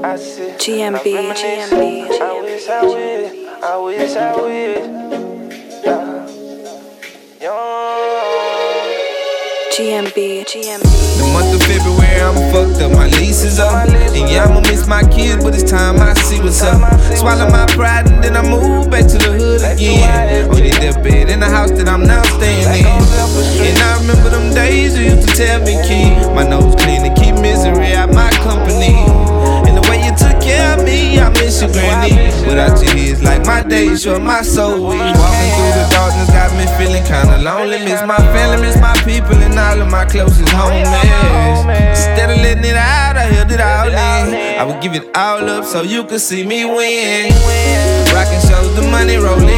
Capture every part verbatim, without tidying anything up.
G M B, G M B. I wish I would, I wish I would. G M B, G M B. The month of February, I'm fucked up, my lease is up. And yeah, I'ma miss my kids, but it's time I see what's up. Swallow my pride and then I move back to the hood again. On your deathbed in the house that I'm now staying in. And I remember them days you used to tell me, keep my nose clean and keep misery out my company. And the way you took care of me, I miss you, granny. Without your kids, like my days, short, my soul weak. Walking through the darkness got me feeling kinda lonely. Miss my family, miss my people, and all of my closest homies. Instead of letting it out, I held it all in. I would give it all up so you could see me win. Rockin' shows, the money rolling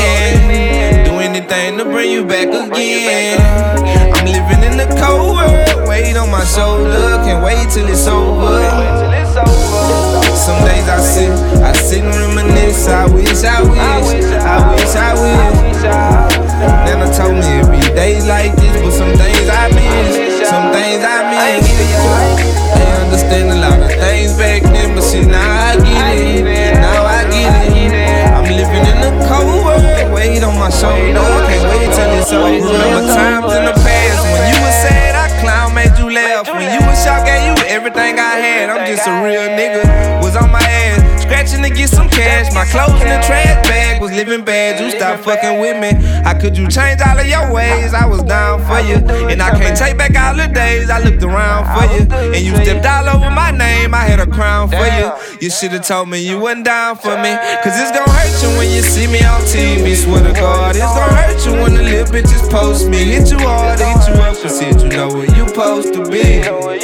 in. Do anything to bring you back again. I'm living in the cold world, weight on my shoulder. Can't wait till it's over. Some days I sit, I sit and reminisce. I wish, I wish, I wish, I wish. Nana told me it'd be days like this, but some things I miss, some things I miss. They understand a lot of things back then, but see now I get it, now I get it. I'm living in the cold world, weight on my shoulder. Can't wait till it's over. Remember times in the past when you were sad, I clown made you laugh. When you were shocked, gave you everything I had. I'm just a real nigga, was on my ass, scratching to get some cash. My clothes in the trash bag, was living bad. You stopped fucking with me. How could you change all of your ways? I was down for you, and I can't take back all the days I looked around for you. And you stepped all over my name, I had a crown for you. You should've told me you wasn't down for me, cause it's gon' hurt you when you see me on T V. Swear to God, it's gon' hurt you when the little bitches post me. Hit you hard, hit you up, cause shit, you know where you supposed to be.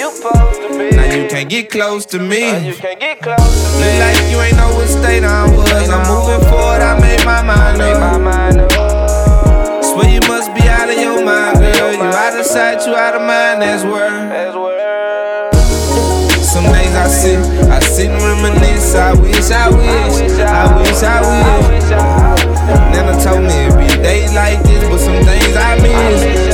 Now you can't get close to me. Look like you ain't know what state I was. I'm moving forward, I made my mind up. Swear you must be out of your mind, girl. You out of sight, you out of mind, that's word. Some days I sit, I sit and reminisce. I wish, I wish, I wish, I wish. Nana told me it'd be days like this, but some things I miss.